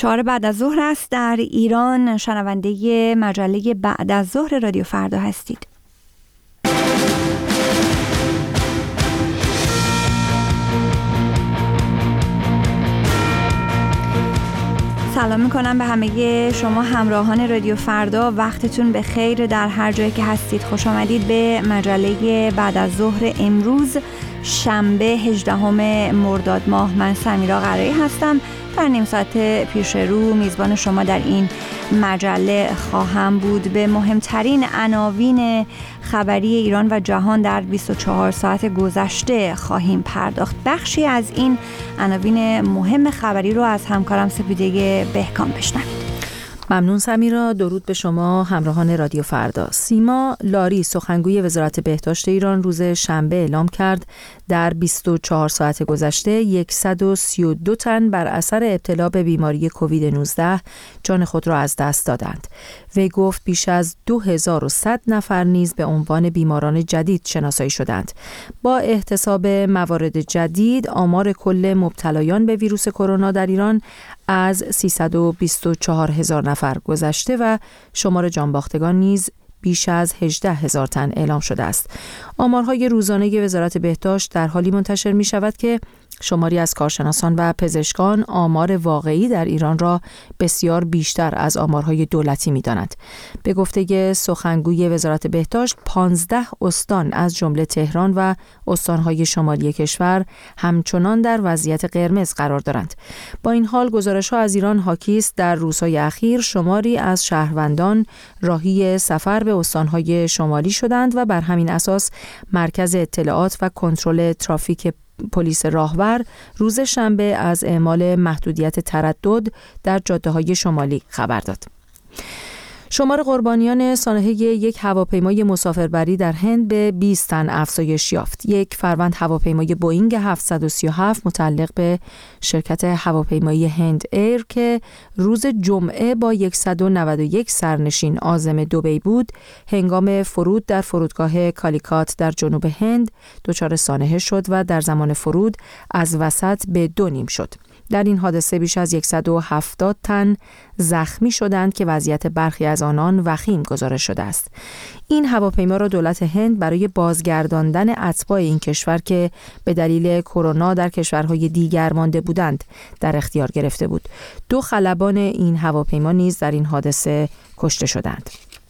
4 بعد از ظهر است در ایران. شنونده مجله بعد از ظهر رادیو فردا هستید. سلام میکنم به همه شما همراهان رادیو فردا. وقتتون به خیر در هر جایی که هستید. خوش آمدید به مجله بعد از ظهر امروز شنبه 18 مرداد ماه. من سمیرا قرایی هستم. در نیم ساعت پیش رو میزبان شما در این مجله خواهم بود. به مهمترین عناوین خبری ایران و جهان در 24 ساعت گذشته خواهیم پرداخت. بخشی از این عناوین مهم خبری رو از همکارم سپیده بهکام بشنوید. ممنون سمیرا. درود به شما همراهان رادیو فردا. سیما لاری سخنگوی وزارت بهداشت ایران روز شنبه اعلام کرد در 24 ساعت گذشته 132 تن بر اثر ابتلا به بیماری کووید 19 جان خود را از دست دادند. وی گفت بیش از 2100 نفر نیز به عنوان بیماران جدید شناسایی شدند. با احتساب موارد جدید آمار کل مبتلایان به ویروس کرونا در ایران از 324,000 نفر گذشته و شمار جانباختگان نیز بیش از 18,000 تن اعلام شده است. آمارهای روزانه وزارت بهداشت در حالی منتشر می شود که شماری از کارشناسان و پزشکان آمار واقعی در ایران را بسیار بیشتر از آمارهای دولتی می داند. به گفته سخنگوی وزارت بهداشت 15 استان از جمله تهران و استانهای شمالی کشور همچنان در وضعیت قرمز قرار دارند. با این حال گزارش‌ها از ایران حاکی است در روزهای اخیر شماری از شهروندان راهی سفر به استانهای شمالی شدند و بر همین اساس مرکز اطلاعات و کنترل ترافیک پلیس راهور روز شنبه از اعمال محدودیت تردد در جاده‌های شمالی خبر داد. شمار قربانیان سانحه یک هواپیمای مسافربری در هند به 20 تن افزایش یافت. یک فروند هواپیمای بوئینگ 737 متعلق به شرکت هواپیمایی هند ایر که روز جمعه با 191 سرنشین عازم دبی بود، هنگام فرود در فرودگاه کالیکات در جنوب هند دچار سانحه شد و در زمان فرود از وسط به دو نیم شد. در این حادثه بیش از 170 تن زخمی شدند که وضعیت برخی از آنان وخیم گزارش شده است. این هواپیما را دولت هند برای بازگرداندن اتباع این کشور که به دلیل کرونا در کشورهای دیگر مانده بودند در اختیار گرفته بود. 2 خلبان این هواپیما نیز در این حادثه کشته شدند.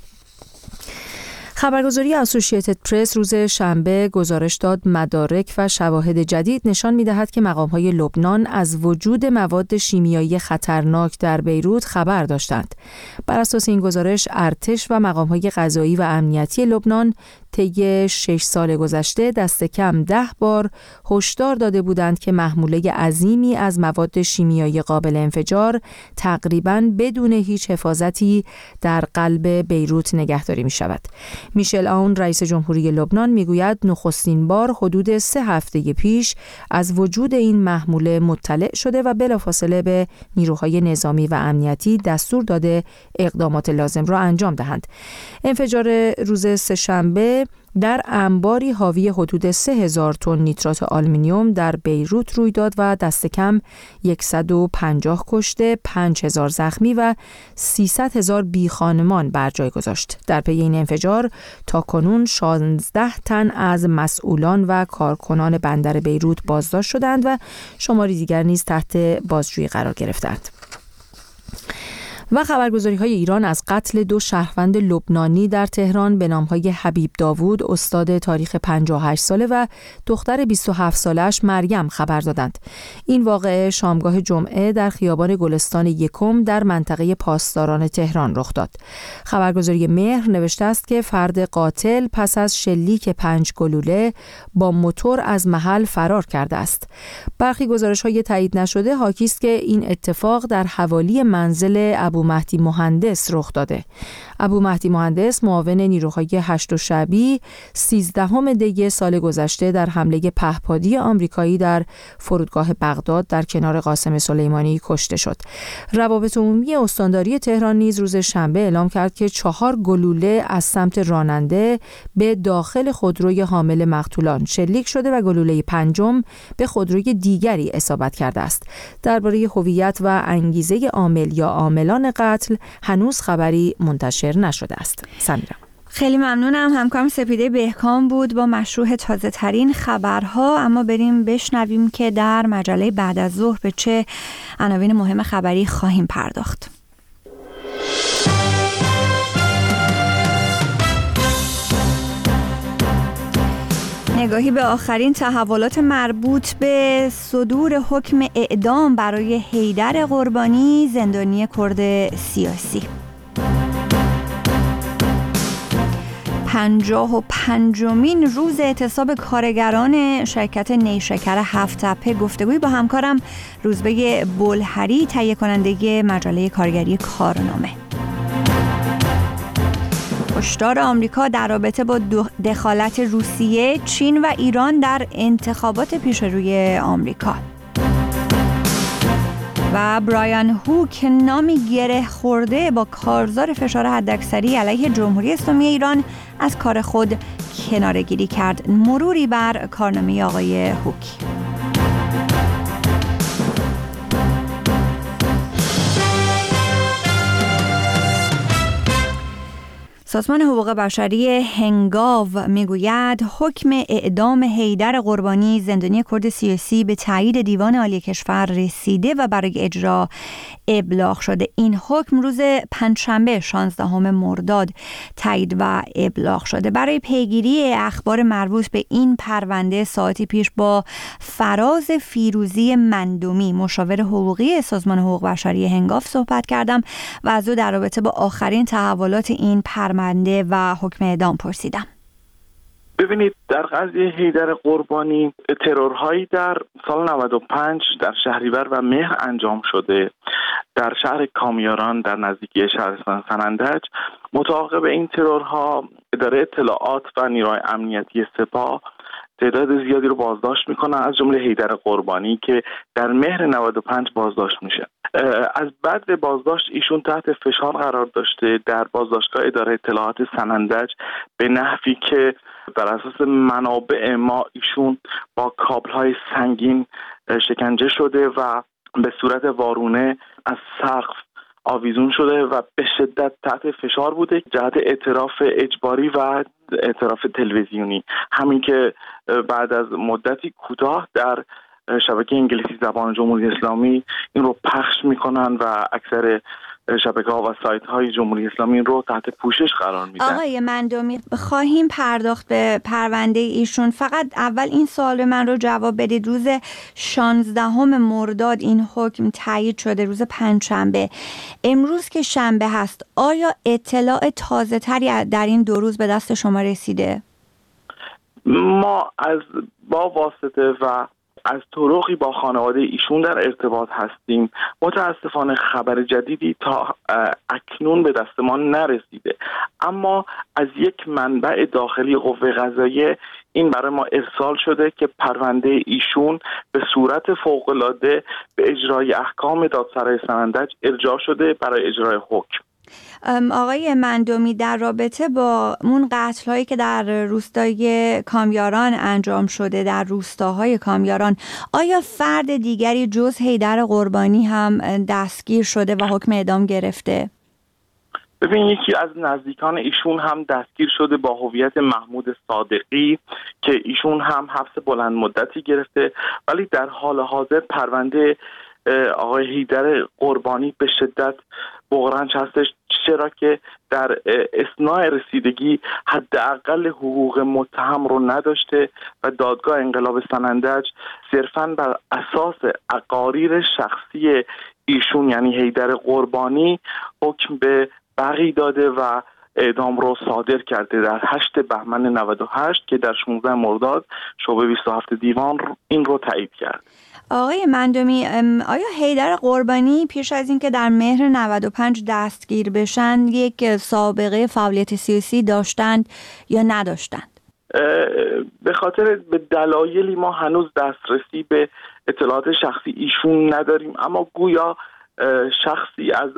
خبرگزاری اسوسییتد پرس روز شنبه گزارش داد مدارک و شواهد جدید نشان می‌دهد که مقام‌های لبنان از وجود مواد شیمیایی خطرناک در بیروت خبر داشتند. بر اساس این گزارش ارتش و مقام‌های قضایی و امنیتی لبنان طی 6 سال گذشته دست کم 10 بار هشدار داده بودند که محموله عظیمی از مواد شیمیایی قابل انفجار تقریباً بدون هیچ حفاظتی در قلب بیروت نگهداری می‌شود. میشل آون رئیس جمهوری لبنان میگوید نخستین بار حدود 3 هفته پیش از وجود این محموله مطلع شده و بلافاصله به نیروهای نظامی و امنیتی دستور داده اقدامات لازم را انجام دهند. انفجار روز سه‌شنبه در انباری حاوی حدود 3,000 تن نیترات آلومینیوم در بیروت روی داد و دست کم 150 کشته، 5,000 زخمی و 300,000 بیخانمان بر جای گذاشت. در پی این انفجار تاکنون 16 تن از مسئولان و کارکنان بندر بیروت بازداشت شدند و شماری دیگر نیز تحت بازجویی قرار گرفتند. و خبرگزاری‌های ایران از قتل 2 شهروند لبنانی در تهران به نام‌های حبیب داوود استاد تاریخ 58 ساله و دختر 27 سالش مریم خبر دادند. این واقعه شامگاه جمعه در خیابان گلستان یکم در منطقه پاسداران تهران رخ داد. خبرگزاری مهر نوشته است که فرد قاتل پس از شلیک 5 گلوله با موتور از محل فرار کرده است. برخی گزارش‌های تایید نشده حاکی است که این اتفاق در حوالی منزل ابو ابو مهدی مهندس رخ داده. ابو مهدی مهندس معاون نیروهای 8 شعبی 13 دی سال گذشته در حمله پهپادی آمریکایی در فرودگاه بغداد در کنار قاسم سلیمانی کشته شد. روابط عمومی استانداری تهران نیز روز شنبه اعلام کرد که 4 گلوله از سمت راننده به داخل خودروی حامل مقتولان شلیک شده و گلوله 5 به خودروی دیگری اصابت کرده است. درباره هویت و انگیزه عامل یا عاملان قتل هنوز خبری منتشر نشده است. سمیرا، خیلی ممنونم. همکارم سپیده بهکام بود با مشروح تازه ترین خبرها. اما بریم بشنویم که در مجله بعد از ظهر به چه عناوین مهم خبری خواهیم پرداخت. نگاهی به آخرین تحولات مربوط به صدور حکم اعدام برای حیدر قربانی، زندانی کرد سیاسی. 55مین روز اعتصاب کارگران شرکت نیشکر هفت‌تپه. گفتگوی با همکارم روزبه بلهری، تهیه کننده مجله کارگری کارنامه. هشدار آمریکا در رابطه با دخالت روسیه، چین و ایران در انتخابات پیشروی آمریکا. و برایان هوک نامی گره خورده با کارزار فشار حداکثری علیه جمهوری اسلامی ایران از کار خود کناره‌گیری کرد. مروری بر کارنامه آقای هوک. سازمان حقوق بشری هنگاو میگوید حکم اعدام حیدر قربانی، زندانی کرد سیاسی، به تایید دیوان عالی کشور رسیده و برای اجرا ابلاغ شده. این حکم روز پنجشنبه 16 مرداد تایید و ابلاغ شده. برای پیگیری اخبار مربوط به این پرونده ساعتی پیش با فراز فیروزی مندومی، مشاور حقوقی سازمان حقوق بشری هنگاو صحبت کردم و از او در رابطه با آخرین تحولات این پرونده و حکم اعدام پرسیدم. ببینید، در قضیه حیدر قربانی ترورهایی در سال 95 در شهریور و مهر انجام شده در شهر کامیاران در نزدیکی شهرستان سنندج. متعاقب این ترورها اداره اطلاعات و نیروهای امنیتی سپاه تعداد زیادی رو بازداشت میکنن، از جمله حیدر قربانی که در مهر 95 بازداشت میشه. از بعد بازداشت ایشون تحت فشار قرار داشته در بازداشتگاه اداره اطلاعات سنندج به نحوی که بر اساس منابع ما ایشون با کابل‌های سنگین شکنجه شده و به صورت وارونه از سقف آویزون شده و به شدت تحت فشار بوده جهت اعتراف اجباری و اعتراف تلویزیونی. همین که بعد از مدتی کوتاه در شبکه انگلیسی زبان جمهوری اسلامی این رو پخش میکنن و اکثر شبکه‌ها و سایت‌های جمهوری اسلامی رو تحت پوشش قرار میدن. آقای مندومی، خواهیم پرداخت به پرونده ایشون. فقط اول این سوال من رو جواب بدید. روز 16 مرداد این حکم تایید شده، روز پنجشنبه. امروز که شنبه هست، آیا اطلاع تازه‌تری در این 2 روز به دست شما رسیده؟ ما با واسطه و از طرقی با خانواده ایشون در ارتباط هستیم. متاسفانه خبر جدیدی تا اکنون به دست ما نرسیده، اما از یک منبع داخلی قوه قضاییه این برای ما ارسال شده که پرونده ایشون به صورت فوق‌العاده به اجرای احکام دادسرای سنندج ارجاع شده برای اجرای حکم. آقای مندومی، در رابطه با اون قتل‌هایی که در روستای کامیاران انجام شده، در روستاهای کامیاران، آیا فرد دیگری جز حیدر قربانی هم دستگیر شده و حکم اعدام گرفته؟ ببین، یکی از نزدیکان ایشون هم دستگیر شده با هویت محمود صادقی که ایشون هم حبس بلند مدتی گرفته، ولی در حال حاضر پرونده آقای حیدر قربانی به شدت بغرنج هستش، چرا که در اثناء رسیدگی حداقل حقوق متهم رو نداشته و دادگاه انقلاب سنندج صرفاً بر اساس اقاریر شخصی ایشون یعنی حیدر قربانی حکم به بقی داده و اعدام رو صادر کرده در 8 بهمن 98 که در 16 مرداد شعبه 27 دیوان این رو تایید کرد. آقای مندمی، آیا حیدر قربانی پیش از اینکه در مهر 95 دستگیر بشن یک سابقه فعالیت سیاسی داشتند یا نداشتند؟ به خاطر به دلایلی ما هنوز دسترسی به اطلاعات شخصی ایشون نداریم، اما گویا شخصی از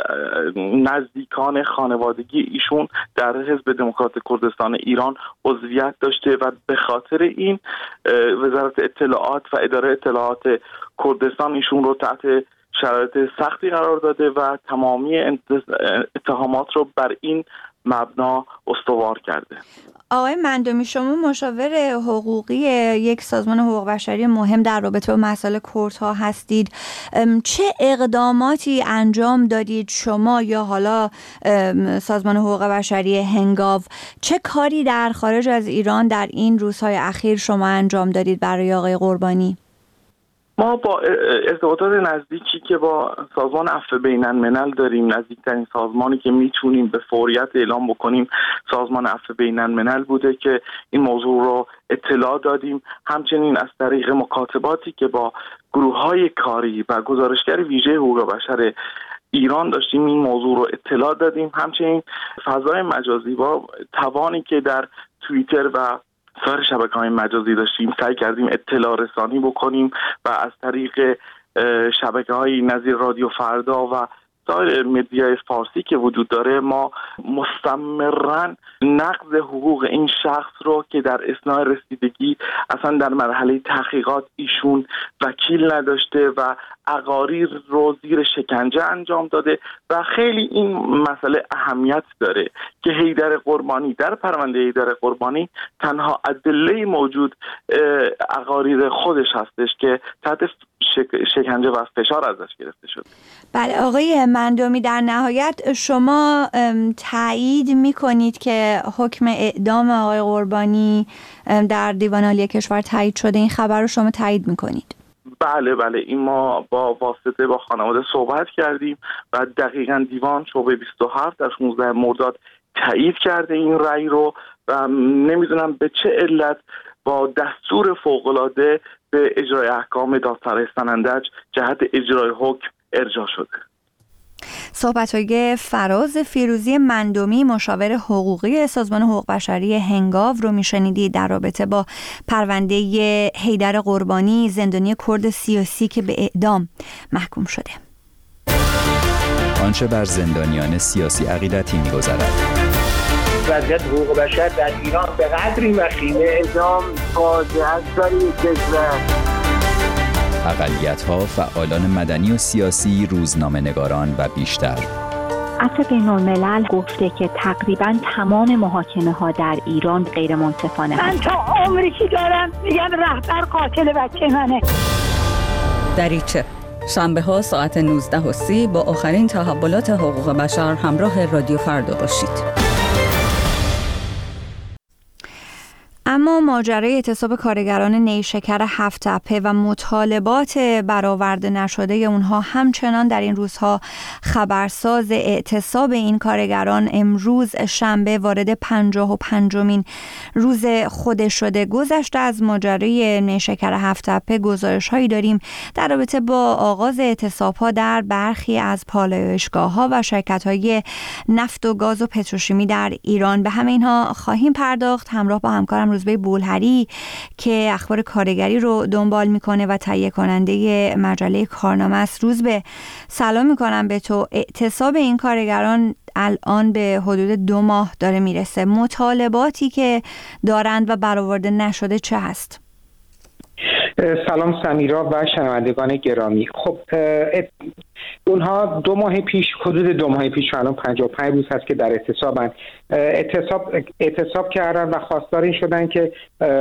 نزدیکان خانوادگی ایشون در حزب دموکرات کردستان ایران عضویت داشته و به خاطر این وزارت اطلاعات و اداره اطلاعات کردستان ایشون رو تحت شرایط سختی قرار داده و تمامی اتهامات رو بر این مبنا استوار کرده. آقای مندمی، شما مشاور حقوقی یک سازمان حقوق بشری مهم در رابطه با مسائل کردها هستید. چه اقداماتی انجام دادید شما یا حالا سازمان حقوق بشری هنگاو؟ چه کاری در خارج از ایران در این روزهای اخیر شما انجام دادید برای آقای قربانی؟ ما با ارتباطات نزدیکی که با سازمان عفو بین الملل داریم، نزدیکترین سازمانی که میتونیم به فوریت اعلام بکنیم سازمان عفو بین الملل بوده که این موضوع رو اطلاع دادیم. همچنین از طریق مکاتباتی که با گروه‌های کاری و گزارشگر ویژه حقوق بشر ایران داشتیم این موضوع رو اطلاع دادیم. همچنین فضای مجازی با توانی که در توییتر و سایر شبکه‌های مجازی داشتیم سعی کردیم اطلاع رسانی بکنیم و از طریق شبکه‌های نظیر رادیو فردا و سایر مدیای فارسی که وجود داره ما مستمراً نقض حقوق این شخص رو که در اثناء رسیدگی اصلا در مرحله تحقیقات ایشون وکیل نداشته و اقاریر رو زیر شکنجه انجام داده و خیلی این مسئله اهمیت داره که حیدر قربانی در پرونده حیدر قربانی تنها ادله موجود اقاریر خودش هستش که تحت شکنجه و فشار ازش گرفته شده. بله آقای مندمی، در نهایت شما تایید میکنید که حکم اعدام آقای قربانی در دیوان عالی کشور تایید شده؟ این خبر رو شما تایید میکنید؟ بله این ما با واسطه با خانواده صحبت کردیم و دقیقاً دیوان شعبه 27 در 16 مرداد تایید کرده این رأی رو و نمیدونم به چه علت با دستور فوق‌العاده به اجرای احکام دادسرای سنندج جهت اجرای حکم ارجاع شده. صحبت‌های فراز فیروزی مندمی، مشاور حقوقی سازمان حقوق بشری هنگاو رو میشنیدید در رابطه با پرونده حیدر قربانی، زندانی کرد سیاسی که به اعدام محکوم شده. آنچه بر زندانیان سیاسی عقیدتی می‌گذرد. وضعیت حقوق بشر در ایران به قدری وخیمه، اعدام فاجعه است برای کشور. اقلیت‌ها، فعالان مدنی و سیاسی، روزنامه‌نگاران و بیشتر. عفو بین الملل گفته که تقریباً تمام محاکمه‌ها در ایران غیر منصفانه من تا عمری که دارم میگم رهبر قاتل بچه منه. دریچه شنبه‌ها ساعت 19:30 با آخرین تحولات حقوق بشر همراه رادیو فردا باشید. اما ماجرای اعتصاب کارگران نیشکر هفت‌تپه و مطالبات برآورده نشده اونها همچنان در این روزها خبرساز. اعتصاب این کارگران امروز شنبه وارد 55مین روز خودش شده. گذشته از ماجرای نیشکر هفت‌تپه گزارش‌هایی داریم در رابطه با آغاز اعتصاب‌ها در برخی از پالایشگاه‌ها و شرکت‌های نفت و گاز و پتروشیمی در ایران. به همه اینها خواهیم پرداخت همراه با همکارم روزبه بولهری که اخبار کارگری رو دنبال میکنه و تهیه کننده مجله کارنامه است. روزبه، سلام میکنم به تو. اعتصاب این کارگران الان به حدود 2 ماه داره میرسه. مطالباتی که دارند و برآورده نشده چه هست؟ سلام سمیرا و شنوندگان گرامی. خب اونها 2 ماه پیش، حدود 2 ماه پیش، الان 55 روز هست که در اعتصابن. اعتصاب کردن و خواستار این شدن که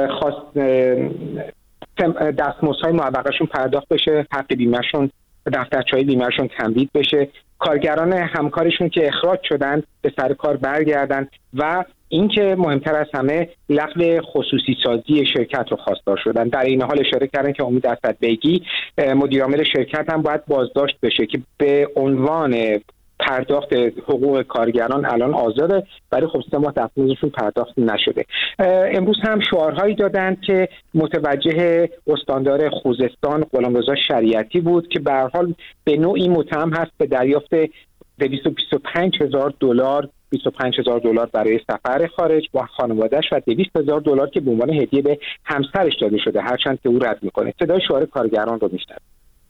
دستمزدهای معوقشون پرداخت بشه، حق بیمهشون، دفترچه‌های بیمهشون تمدید بشه، کارگران همکارشون که اخراج شدن به سر کار برگردن و اینکه مهمتر از همه لغو خصوصی سازی شرکت رو خواستار شدن. در این حال اشاره کردن که امید اسدبیگی مدیر عامل شرکت هم باید بازداشت بشه که به عنوان پرداخت حقوق کارگران الان آزاده، ولی خب 3 ماه دستمزدشون پرداخت نشده. امروز هم شعارهایی دادند که متوجه استاندار خوزستان غلامرضا شریعتی بود که به هر حال به نوعی متهم هست به دریافت $225,000 برای سفر خارج با خانواده‌اش و $200,000 که به عنوان هدیه به همسرش داده شده، هرچند که او رد میکنه. صدای شعار کارگران رو میشنوید.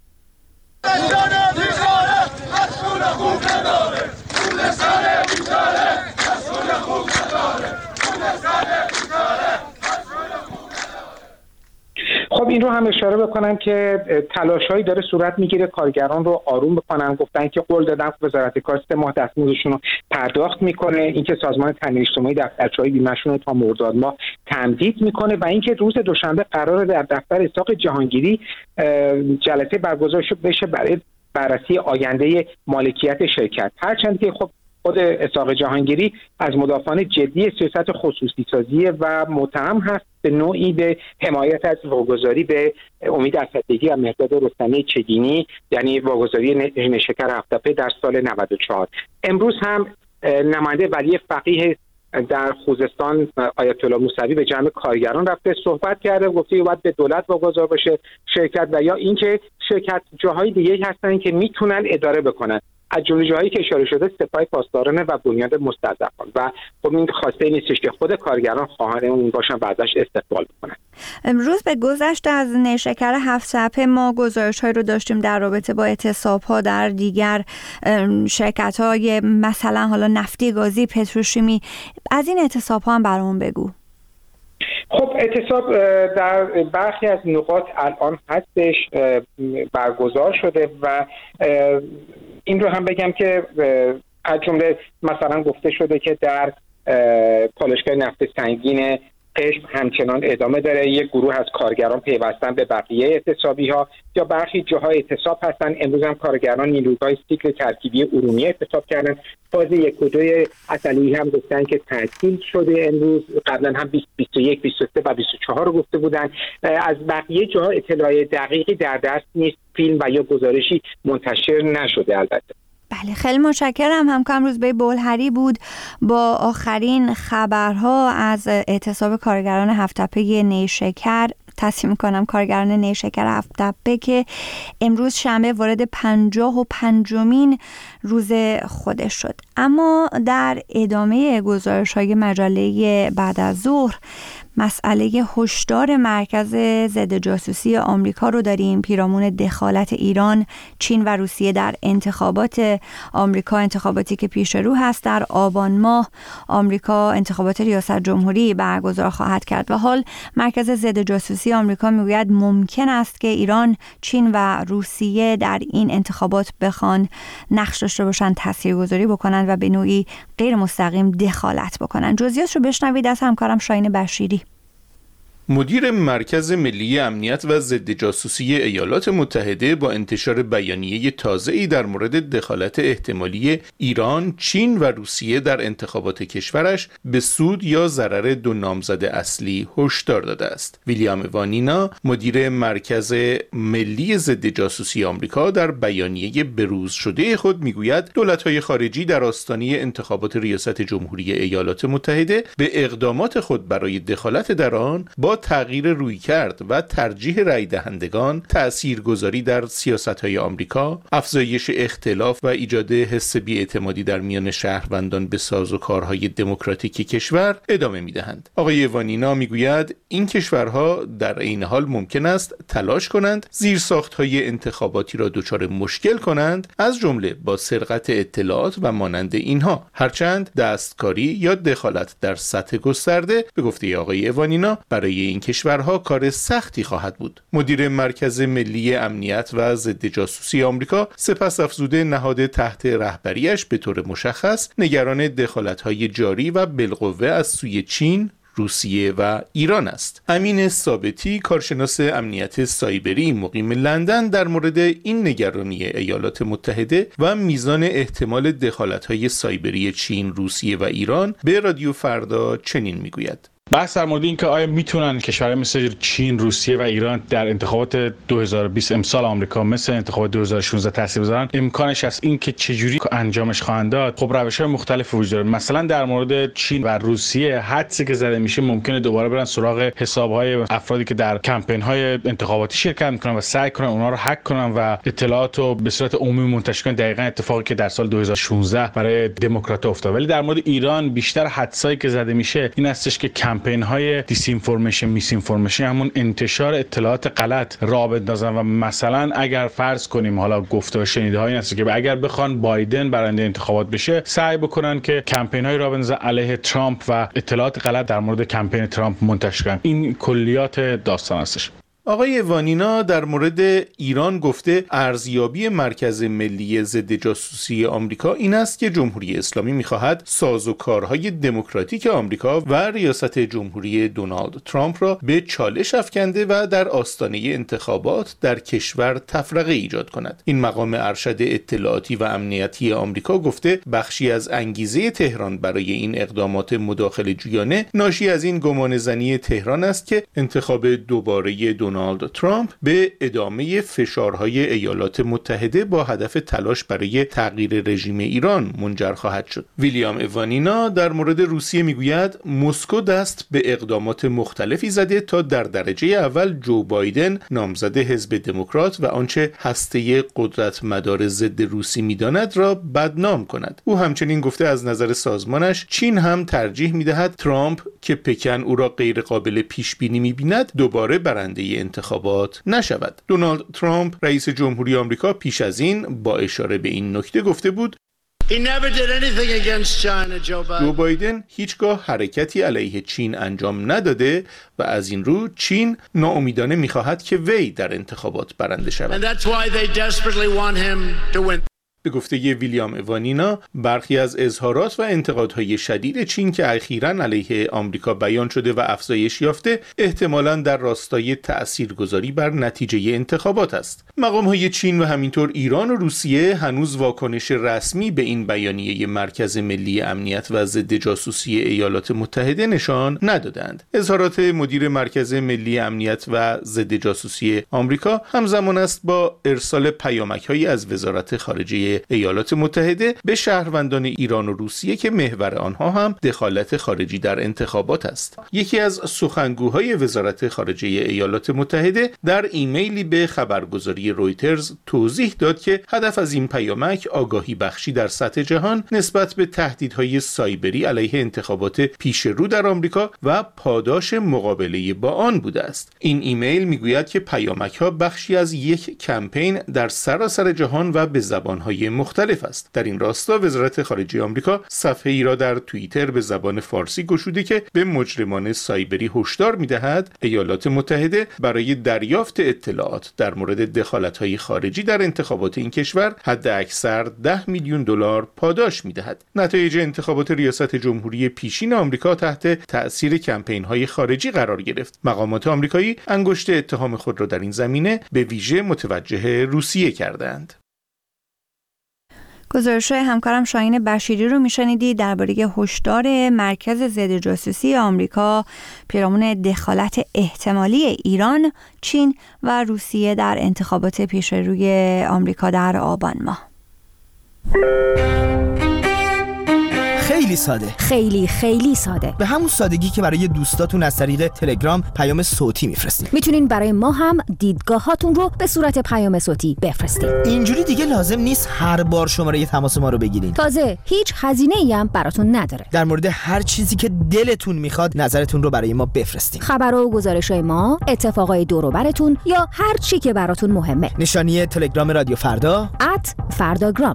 خب این رو هم اشاره بکنم که تلاش‌هایی داره صورت میگیره کارگران رو آروم بکنن. گفتن که قول دادن وزارت کار 3 ماه دستمزدشون رو پرداخت میکنه، اینکه سازمان تامین اجتماعی دفترچه‌های بیمه‌شون رو تا مرداد ماه تمدید میکنه و اینکه روز دوشنبه قراره در دفتر اسحاق جهانگیری جلسه برگزار بشه برای بررسی آینده مالکیت شرکت. هرچند که خب خود اسحاق جهانگیری از مدافعان جدی سیاست خصوصی سازی و متهم هست به نوعی به حمایت از واگذاری به امید اسدبگی و مهرداد رستمی چگینی، یعنی واگذاری نیشکر هفت‌تپه در سال 94. امروز هم نماینده ولی فقیه در خوزستان آیت الله موسوی به جمع کارگران رفته صحبت کرده، گفته باید به دولت واگذار باشه شرکت و یا اینکه شرکت جاهای دیگه هستن که میتونن اداره بکنن، از جمله جاهایی که اشاره شده سپاه پاسداران و بنیاد مستضعفان و خب این خواسته نیستش که خود کارگران خواهان اون باشن و ازش استقبال بکنن. امروز به گذشته از نیشکر هفت‌تپه ما گزارش‌هایی رو داشتیم در رابطه با اعتصاب‌ها در دیگر شرکت‌های مثلا حالا نفتی، گازی، پتروشیمی. از این اعتصاب‌ها هم برامون بگو. خب اعتصاب در برخی از نقاط الان هستش برگزار شده و این رو هم بگم که از جمله مثلا گفته شده که در پالایشگاه نفت سنگین قشم همچنان ادامه داره، یک گروه از کارگران پیوستن به بقیه اعتصابی‌ها یا برخی جاهای اعتصاب هستن. امروز هم کارگران نیروگاه سیکل ترکیبی ارومیه اعتصاب کردن. فاز 1 و 2 اصلی هم گفتن که تعطیل شده امروز، قبلا هم 20، 21، 23 و 24 رو گفته بودن. از بقیه جاها اطلاع دقیقی در دست نیست، فیلم و یا گزارشی منتشر نشده البته. بله، خیلی متشکرم. همکارم روزبه بولهری بود با آخرین خبرها از اعتصاب کارگران هفت‌تپه نیشکر. تصمیم کنم کارگران نیشکر هفت‌تپه که امروز شنبه وارد 55مین روز خودش شد. اما در ادامه گزارش‌های مجله بعد از ظهر مسئله هشدار مرکز ضد جاسوسی آمریکا رو داریم پیرامون دخالت ایران، چین و روسیه در انتخابات آمریکا، انتخاباتی که پیش رو هست. در آبان ماه آمریکا انتخابات ریاست جمهوری برگزار خواهد کرد و حال مرکز ضد جاسوسی آمریکا میگوید ممکن است که ایران، چین و روسیه در این انتخابات بخوان نقش داشته باشن، تاثیرگذاری بکنن و به نوعی غیر مستقیم دخالت بکنن. جزئیات رو بشنوید از همکارم شاهین بشیری. مدیر مرکز ملی امنیت و ضد جاسوسی ایالات متحده با انتشار بیانیه تازه‌ای در مورد دخالت احتمالی ایران، چین و روسیه در انتخابات کشورش به سود یا ضرر 2 نامزد اصلی هشدار داده است. ویلیام وانینا، مدیر مرکز ملی ضد جاسوسی آمریکا، در بیانیه بروز شده خود میگوید دولت‌های خارجی در آستانه انتخابات ریاست جمهوری ایالات متحده به اقدامات خود برای دخالت در آن با تغییر رویکرد و ترجیح رای دهندگان، تأثیرگذاری در سیاست‌های آمریکا، افزایش اختلاف و ایجاد حس بی‌اعتمادی در میان شهروندان به سازوکارهای دموکراتیک کشور ادامه می‌دهند. آقای وانینا میگوید این کشورها در این حال ممکن است تلاش کنند زیرساخت‌های انتخاباتی را دچار مشکل کنند، از جمله با سرقت اطلاعات و مانند اینها، هرچند دستکاری یا دخالت در سطح گسترده به گفته آقای وانینا برای این کشورها کار سختی خواهد بود. مدیر مرکز ملی امنیت و ضد جاسوسی آمریکا سپس افزوده نهاد تحت رهبریش به طور مشخص نگران دخالت‌های جاری و بالقوه از سوی چین، روسیه و ایران است. امین ثابتی، کارشناس امنیت سایبری مقیم لندن، در مورد این نگرانی ایالات متحده و میزان احتمال دخالت‌های سایبری چین، روسیه و ایران به رادیو فردا چنین میگوید: بحث در مورد اینکه آیا میتونن کشورهای مثل چین، روسیه و ایران در انتخابات 2020 امسال آمریکا مثل انتخابات 2016 تاثیر بذارن، امکانش هست. این که چجوری انجامش خواهند داد، خب روش‌های مختلف وجود داره. مثلا در مورد چین و روسیه حدسی که زده میشه ممکنه دوباره برن سراغ حساب‌های افرادی که در کمپین‌های انتخاباتی شرکت میکنن و سعی کنن اونها رو هک کنن و اطلاعات رو به صورت عمومی منتشر کنن. دقیقاً اتفاقی که در سال 2016 برای دموکرات‌ها افتاد. ولی در مورد ایران بیشتر حدسایی که زده میشه این هستش که کمپین‌های دیس اینفورمیشن، میس اینفورمیشن، همون انتشار اطلاعات غلط راه بندازن و مثلا اگر فرض کنیم، حالا گفته و شنیده هایی هست که اگر بخوان بایدن برنده انتخابات بشه، سعی بکنن که کمپین‌های راه بندازن علیه ترامپ و اطلاعات غلط در مورد کمپین ترامپ منتشر کنن. این کلیات داستان هستش. آقای وانینا در مورد ایران گفته ارزیابی مرکز ملی ضد جاسوسی آمریکا این است که جمهوری اسلامی می‌خواهد سازوکارهای دموکراتیک آمریکا و ریاست جمهوری دونالد ترامپ را به چالش افکنده و در آستانه انتخابات در کشور تفرقه ایجاد کند. این مقام ارشد اطلاعاتی و امنیتی آمریکا گفته بخشی از انگیزه تهران برای این اقدامات مداخله جویانه ناشی از این گمانه‌زنی تهران است که انتخاب دوباره دونالد ترامپ به ادامه فشارهای ایالات متحده با هدف تلاش برای تغییر رژیم ایران منجر خواهد شد. ویلیام اوانینا در مورد روسیه میگوید مسکو دست به اقدامات مختلفی زده تا در درجه اول جو بایدن نامزد حزب دموکرات و آنچه هسته قدرت مدار ضد روسی میداند را بدنام کند. او همچنین گفته از نظر سازمانش چین هم ترجیح میدهد ترامپ که پکن او را غیر قابل پیش بینی میبیند دوباره برنده انتخابات نشود. دونالد ترامپ رئیس جمهوری آمریکا پیش از این با اشاره به این نکته گفته بود جو بایدن هیچگاه حرکتی علیه چین انجام نداده و از این رو چین ناامیدانه می‌خواهد که وی در انتخابات برنده شود. به گفته ویلیام اوانینا برخی از اظهارات و انتقادهای شدید چین که اخیراً علیه آمریکا بیان شده و افزایش یافته احتمالاً در راستای تأثیرگذاری بر نتیجه انتخابات است. مقام‌های چین و همینطور ایران و روسیه هنوز واکنش رسمی به این بیانیه مرکز ملی امنیت و ضد جاسوسی ایالات متحده نشان ندادند. اظهارات مدیر مرکز ملی امنیت و ضد جاسوسی آمریکا همزمان است با ارسال پیامک‌هایی از وزارت خارجه ایالات متحده به شهروندان ایران و روسیه که محور آنها هم دخالت خارجی در انتخابات است. یکی از سخنگوهای وزارت خارجه ایالات متحده در ایمیلی به خبرگزاری رویترز توضیح داد که هدف از این پیامک آگاهی بخشی در سطح جهان نسبت به تهدیدهای سایبری علیه انتخابات پیش رو در آمریکا و پاداش مقابله با آن بوده است. این ایمیل میگوید که پیامک‌ها بخشی از یک کمپین در سراسر جهان و به زبان‌های مختلف است. در این راستا وزارت خارجه آمریکا صفحه‌ای را در توییتر به زبان فارسی گشوده که به مجرمان سایبری هشدار می‌دهد ایالات متحده برای دریافت اطلاعات در مورد دخالت‌های خارجی در انتخابات این کشور حداکثر $10 میلیون پاداش می‌دهد. نتایج انتخابات ریاست جمهوری پیشین آمریکا تحت تأثیر کمپین‌های خارجی قرار گرفت. مقامات آمریکایی انگشت اتهام خود را در این زمینه به ویژه متوجه روسیه کردند. گزارش همکارم شاهین بشیری رو میشنیدی درباره هشدار مرکز ضد جاسوسی آمریکا پیرامون دخالت احتمالی ایران، چین و روسیه در انتخابات پیش روی آمریکا در آبان ماه. خیلی ساده، خیلی ساده، به همون سادگی که برای دوستاتون از طریق تلگرام پیام صوتی میفرستید. میتونین برای ما هم دیدگاهاتون رو به صورت پیام صوتی بفرستید. اینجوری دیگه لازم نیست هر بار شماره تماس ما رو بگیرین. تازه هیچ هزینه‌ای هم براتون نداره. در مورد هر چیزی که دلتون میخواد نظرتون رو برای ما بفرستید. خبر و گزارش‌های ما، اتفاقای دور و براتون یا هر چی که براتون مهمه. نشانی تلگرام رادیو فردا @فرداگرام.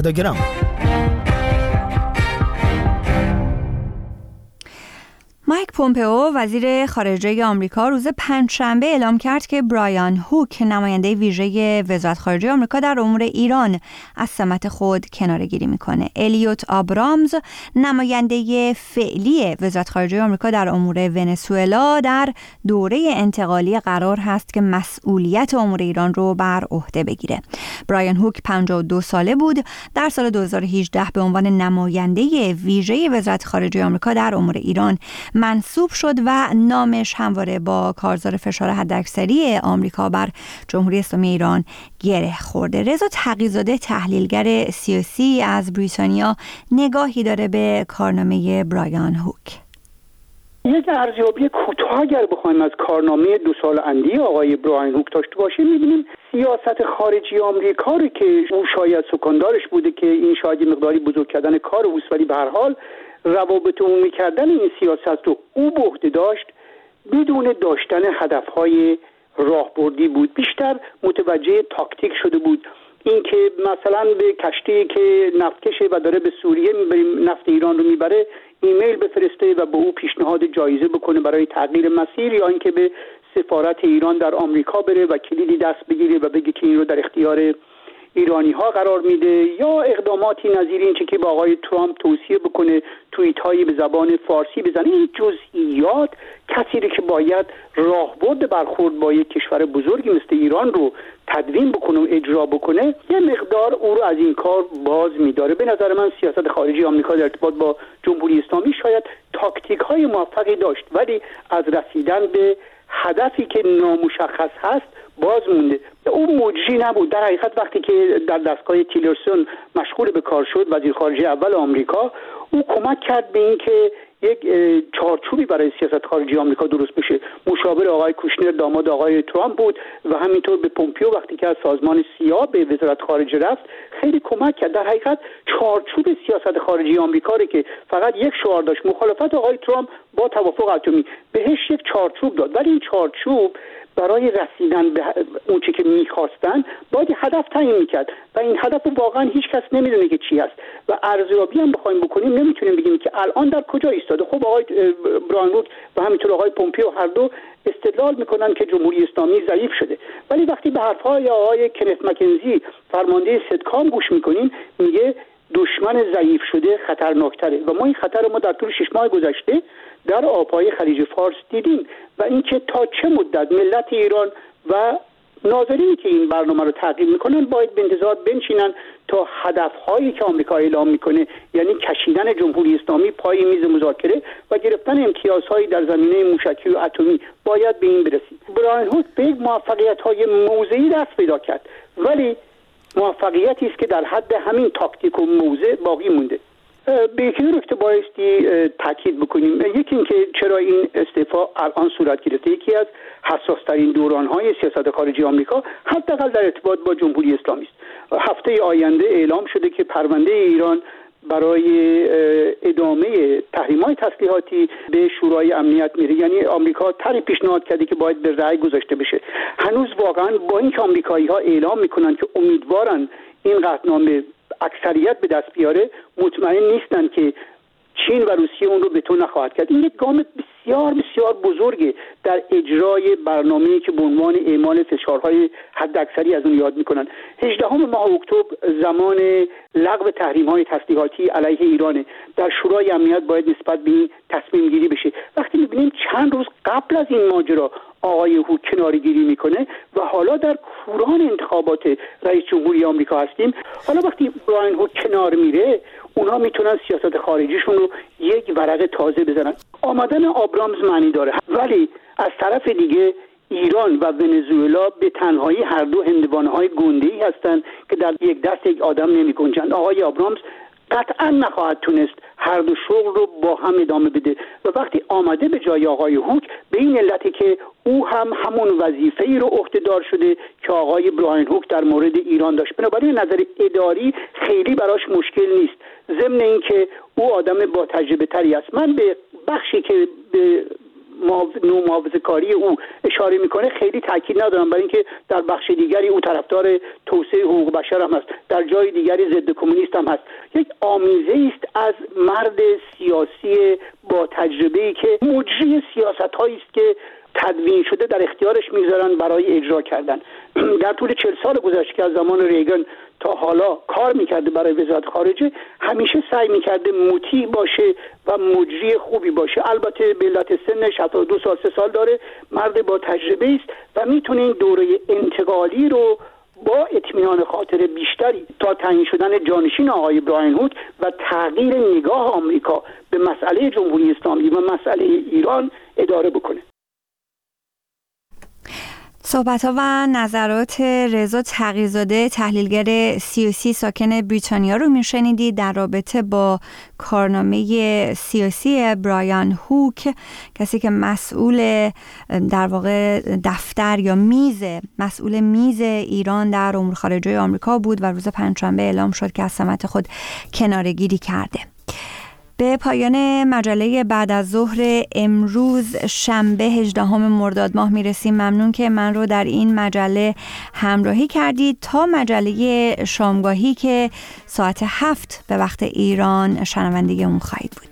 مایک پومپئو وزیر خارجه آمریکا روز پنجشنبه اعلام کرد که برایان هوک نماینده ویژه وزارت خارجه آمریکا در امور ایران از سمت خود کناره‌گیری میکنه. الیوت آبرامز نماینده فعلی وزارت خارجه آمریکا در امور ونزوئلا در دوره انتقالی قرار هست که مسئولیت امور ایران رو بر عهده بگیره. برایان هوک 52 ساله بود. در سال 2018 به عنوان نماینده ویژه وزارت خارجه آمریکا در امور ایران منصوب شد و نامش همواره با کارزار فشار حداکثری آمریکا بر جمهوری اسلامی ایران گره خورده. رضا تقی‌زاده تحلیلگر سیاسی از بریتانیا نگاهی داره به کارنامه برایان هوک. یک ارزیابی کوتاه اگر بخوایم از کارنامه 2 سال اندی آقای برایان هوک داشته باشیم، می‌بینیم سیاست خارجی آمریکا رو که او شاید سکاندارش بوده که این شاید مقداری بزرگ کردن کار اوست، ولی به هر حال روابط عمومی کردن این سیاست رو او به عهده داشت بدون داشتن هدف‌های راهبردی بود. بیشتر متوجه تاکتیک شده بود، اینکه مثلا به کشتی که نفت کشه و داره به سوریه میبریم نفت ایران رو میبره ایمیل بفرسته و به او پیشنهاد جایزه بکنه برای تغییر مسیر، یا اینکه به سفارت ایران در آمریکا بره و کلیدی دست بگیره و بگه که این رو در اختیار ایرانی ها قرار میده، یا اقداماتی نظیر این که با آقای ترامپ توصیه بکنه توییت هایی به زبان فارسی بزنه. این جزئیات کسی که باید راهبرد برخورد با یک کشور بزرگی مثل ایران رو تدوین بکنه و اجرا بکنه، یه مقدار او رو از این کار باز می‌داره. به نظر من سیاست خارجی آمریکا در ارتباط با جمهوری اسلامی شاید تاکتیک های موفقی داشت، ولی از رسیدن به هدفی که نامشخص هست باز مونده. او مجری نبود. در حقیقت وقتی که در دستگاه تیلرسون مشغول به کار شد، وزیر خارجه اول آمریکا، او کمک کرد به این که یک چارچوبی برای سیاست خارجی آمریکا درست بشه. مشاور آقای کوشنر داماد آقای ترامپ بود و همینطور به پومپئو وقتی که از سازمان سیاه به وزارت خارجه رفت خیلی کمک کرد. در حقیقت چارچوب سیاست خارجی آمریکا رو که فقط یک شعار داشت، مخالفت آقای ترامپ با توافق اتمی، بهش یک چارچوب داد، ولی این چارچوب برای رسیدن به اون چیزی که می‌خواستن باید هدف تعیین می‌کرد و این هدف واقعا هیچ کس نمی‌دونه که چی است و ارزیابی هم بخوایم بکنیم نمی‌تونیم بگیم که الان در کجا ایستاده. خب آقای برایان هوک و همینطور آقای پومپئو هر دو استدلال می‌کنن که جمهوری اسلامی ضعیف شده، ولی وقتی به حرف‌های آقای کنت مکنزی فرمانده ستکام گوش می‌کنیم میگه دشمن ضعیف شده خطرناکتره و ما این خطر رو در طول 6 ماه گذشته در آبهای خلیج فارس دیدیم و اینکه تا چه مدت ملت ایران و ناظرینی که این برنامه رو تعقیب میکنن باید به انتظار بنشینن تا هدفهایی که آمریکا اعلام میکنه، یعنی کشیدن جمهوری اسلامی پای میز مذاکره و گرفتن امتیازهایی در زمینه موشکی و اتمی، باید به این برسید. برایان هوک به یک موفقیت‌های موضعی دست پیدا کرد، ولی موفقیتی است که در حد همین تاکتیک و موضع باقی مونده. به یکی نکته بایستی تاکید بکنیم. یکی این که چرا این استعفا الان صورت گرفته، یکی از حساس‌ترین دوران‌های سیاست خارجی آمریکا حداقل در ارتباط با جمهوری اسلامی است. هفته آینده اعلام شده که پرونده ایران برای ادامه تحریم‌های تسلیحاتی به شورای امنیت میره، یعنی آمریکا طرحی پیشنهاد کرده که باید به رأی گذاشته بشه. هنوز واقعا با اینکه آمریکایی‌ها اعلام میکنن که امیدوارن این قطعنامه اکثریت به دست بیاره، مطمئن نیستن که چین و روسیه اون رو به تو نخواهد کرد. این یک گام بسیار بسیار بزرگه در اجرای برنامه‌ای که به عنوان اعمال فشارهای حداکثری از اون یاد میکنن. 18 ماه اکتبر زمان لغو تحریم‌های تسلیحاتی علیه ایرانه. در شورای امنیت باید نسبت به این تصمیم گیری بشه. وقتی می‌بینیم چند روز قبل از این ماجرا آقای هوک کناره‌گیری میکنه و حالا در کوران انتخابات رئیس جمهوری آمریکا هستیم، حالا وقتی برایان هوک کنار میره اونها میتونن سیاست خارجیشون رو یک ورق تازه بزنن. آمدن آبرامز معنی داره، ولی از طرف دیگه ایران و ونزوئلا به تنهایی هر دو هندوانه‌های گنده‌ای هستند که در یک دست یک آدم نمی‌گنجند. آقای آبرامز قطعا نخواهد تونست هر دو شغل رو با هم ادامه بده و وقتی آمده به جای آقای هوک به این علتی که او هم همون وظیفه‌ای رو عهده‌دار شده که آقای برایان هوک در مورد ایران داشت. بنابراین نظر اداری خیلی براش مشکل نیست، ضمن اینکه او آدم با تجربه تری است. من به بخشی که به نومحافظه‌کاری او اشاره میکنه خیلی تاکید ندارم، برای اینکه در بخش دیگری او طرفدار توسعه حقوق بشر هم هست، در جای دیگری ضد کمونیست هم هست. یک آمیزه است از مرد سیاسی با تجربه‌ای که مجری سیاست‌هایی است که تدوین شده در اختیارش میذارن برای اجرا کردن. در طول 40 سال گذشته که از زمان ریگن تا حالا کار میکرده برای وزارت خارجه، همیشه سعی میکرده مطیع باشه و مجری خوبی باشه. البته به علت سنش 72 سال 3 سال داره، مرد با تجربه است و میتونه این دوره انتقالی رو با اطمینان خاطر بیشتری تا تعیین شدن جانشین آقای براین هوک و تغییر نگاه آمریکا به مسئله جمهوری اسلامی و مسئله ایران اداره بکنه. صحبت‌ها و نظرات رضا تقی‌زاده، تحلیلگر سیاسی ساکن بریتانیا رو میشنیدید در رابطه با کارنامه سیاسی برایان هوک، کسی که مسئول در واقع دفتر یا مسئول میز ایران در امور خارجه آمریکا بود و روز پنجشنبه اعلام شد که از سمت خود کناره‌گیری کرده. به پایان مجله بعد از ظهر امروز شنبه 18 مرداد ماه میرسیم. ممنون که من رو در این مجله همراهی کردید. تا مجله شامگاهی که ساعت 7 به وقت ایران شنونده اون خواهید بود.